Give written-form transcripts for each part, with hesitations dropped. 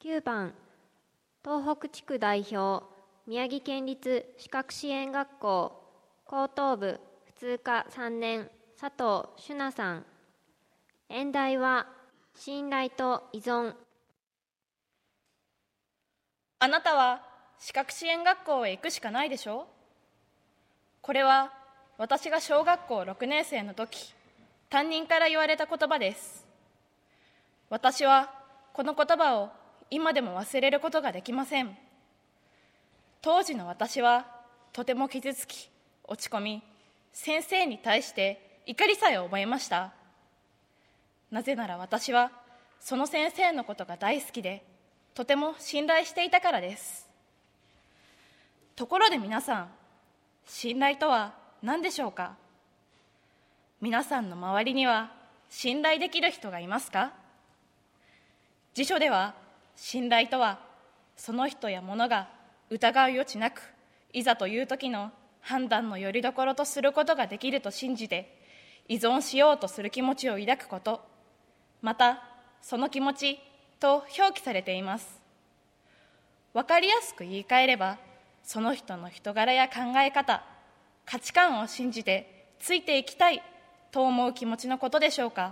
9番東北地区代表宮城県立視覚支援学校高等部普通科3年佐藤朱奈さん。演題は信頼と依存。 あなたは視覚支援学校へ行くしかないでしょう。これは私が小学校6年生の時、担任から言われた言葉です。私はこの言葉を今でも忘れることができません。当時の私はとても傷つき、落ち込み、先生に対して怒りさえ覚えました。なぜなら私はその先生のことが大好きで、とても信頼していたからです。ところで皆さん、信頼とは何でしょうか？皆さんの周りには信頼できる人がいますか？辞書では、信頼とはその人や物が疑う余地なく、いざという時の判断の拠り所とすることができると信じて、依存しようとする気持ちを抱くこと、またその気持ちと表記されています。わかりやすく言い換えれば、その人の人柄や考え方、価値観を信じてついていきたいと思う気持ちのことでしょうか。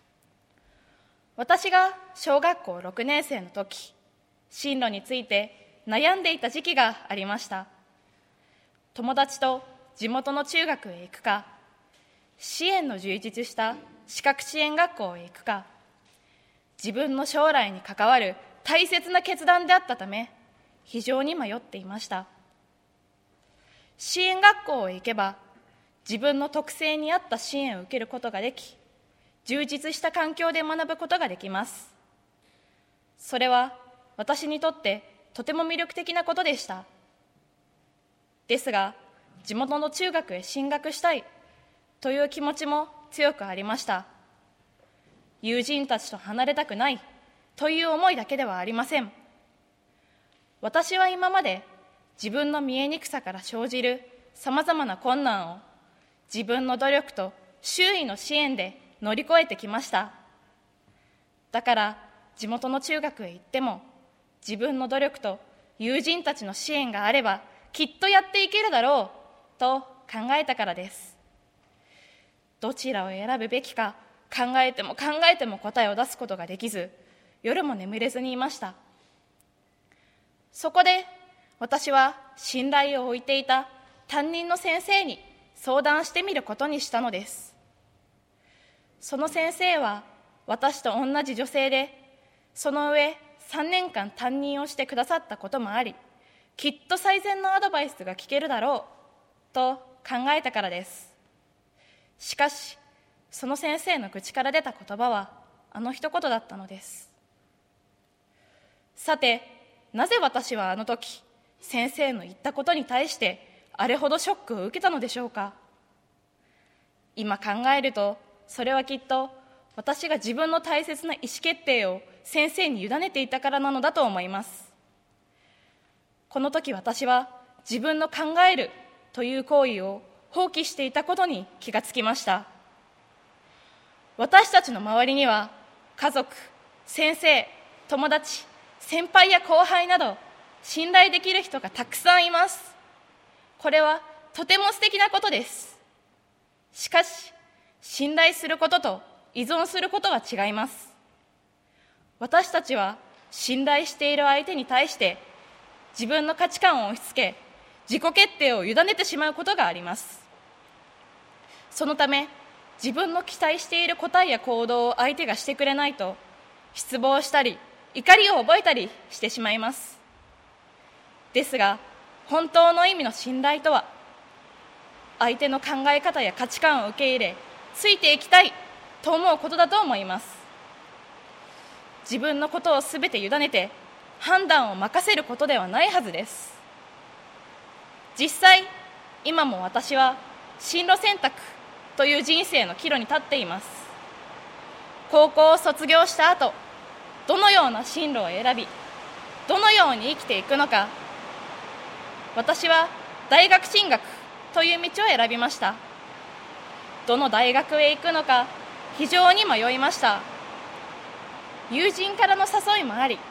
私が小学校6年生の時、進路について悩んでいた時期がありました。友達と地元の中学へ行くか、支援の充実した視覚支援学校へ行くか、自分の将来に関わる大切な決断であったため、非常に迷っていました。支援学校へ行けば、自分の特性に合った支援を受けることができ、充実した環境で学ぶことができます。それは私にとってとても魅力的なことでした。ですが、地元の中学へ進学したいという気持ちも強くありました。友人たちと離れたくないという思いだけではありません。私は今まで自分の見えにくさから生じるさまざまな困難を自分の努力と周囲の支援で乗り越えてきました。だから地元の中学へ行っても、自分の努力と友人たちの支援があればきっとやっていけるだろうと考えたからです。どちらを選ぶべきか考えても答えを出すことができず、夜も眠れずにいました。そこで私は信頼を置いていた担任の先生に相談してみることにしたのです。その先生は私と同じ女性で、その上3年間担任をしてくださったこともあり、きっと最善のアドバイスが聞けるだろうと考えたからです。しかし、その先生の口から出た言葉はあの一言だったのです。さて、なぜ私はあの時、先生の言ったことに対してあれほどショックを受けたのでしょうか。今考えると、それはきっと私が自分の大切な意思決定を先生に委ねていたからなのだと思います。この時私は自分の考えるという行為を放棄していたことに気がつきました。私たちの周りには家族、先生、友達、先輩や後輩など信頼できる人がたくさんいます。これはとても素敵なことです。しかし、信頼することと依存することは違います。私たちは信頼している相手に対して自分の価値観を押し付け、自己決定を委ねてしまうことがあります。そのため、自分の期待している答えや行動を相手がしてくれないと、失望したり怒りを覚えたりしてしまいます。ですが、本当の意味の信頼とは、相手の考え方や価値観を受け入れ、ついていきたいと思うことだと思います。自分のことをすべて委ねて判断を任せることではないはずです。実際、今も私は進路選択という人生の岐路に立っています。高校を卒業した後、どのような進路を選び、どのように生きていくのか、私は大学進学という道を選びました。どの大学へ行くのか非常に迷いました。友人からの誘いもあり、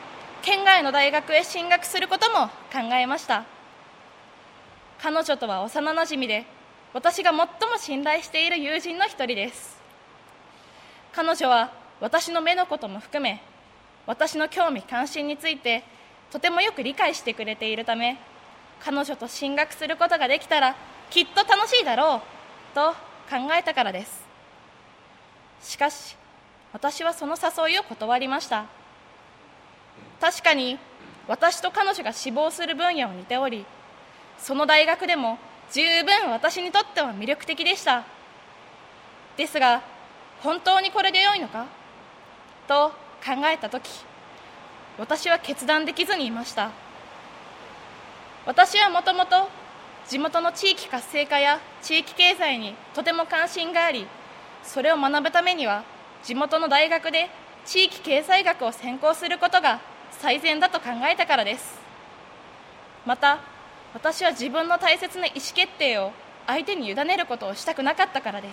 県外の大学へ進学することも考えました。彼女とは幼なじみで、私が最も信頼している友人の一人です。彼女は私の目のことも含め、私の興味関心についてとてもよく理解してくれているため、彼女と進学することができたらきっと楽しいだろうと考えたからです。しかし私はその誘いを断りました。確かに私と彼女が志望する分野は似ており、その大学でも十分私にとっては魅力的でした。ですが、本当にこれで良いのかと考えたとき、私は決断できずにいました。私はもともと地元の地域活性化や地域経済にとても関心があり、それを学ぶためには地元の大学で地域経済学を専攻することが最善だと考えたからです。また、私は自分の大切な意思決定を相手に委ねることをしたくなかったからです。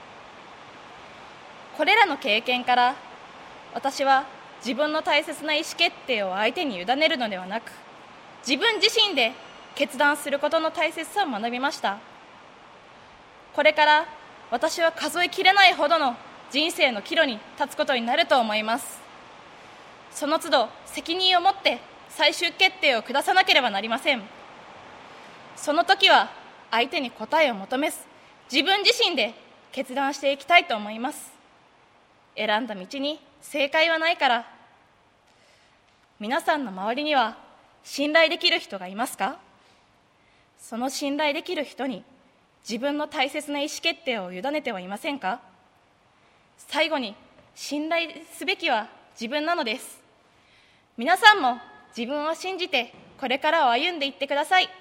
これらの経験から、私は自分の大切な意思決定を相手に委ねるのではなく、自分自身で決断することの大切さを学びました。これから私は数えきれないほどの人生の岐路に立つことになると思います。その都度責任を持って最終決定を下さなければなりません。その時は相手に答えを求めず、自分自身で決断していきたいと思います。選んだ道に正解はないから。皆さんの周りには信頼できる人がいますか？その信頼できる人に自分の大切な意思決定を委ねてはいませんか？最後に、信頼すべきは自分なのです。皆さんも自分を信じてこれからを歩んでいってください。